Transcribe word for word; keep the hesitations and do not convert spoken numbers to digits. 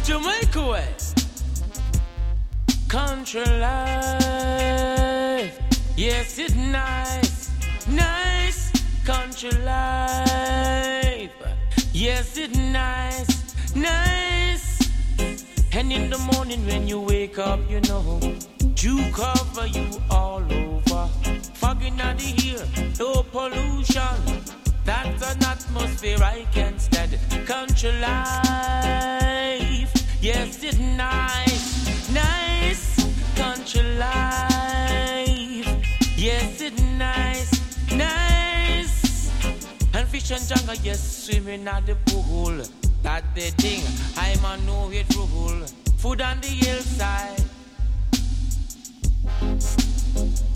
Jamaica way. Country life, yes, it's nice, nice. Country life, yes, it's nice, nice. And in the morning when you wake up, you know, you cover you all over. Fog in the air, no pollution. That's an atmosphere I can stand. Country life, yes, it's nice, nice. Country life, yes, it's nice, nice. And fish and jungle, yes, swimming at the pool. That the thing, I'm a know it rule. Food on the hillside.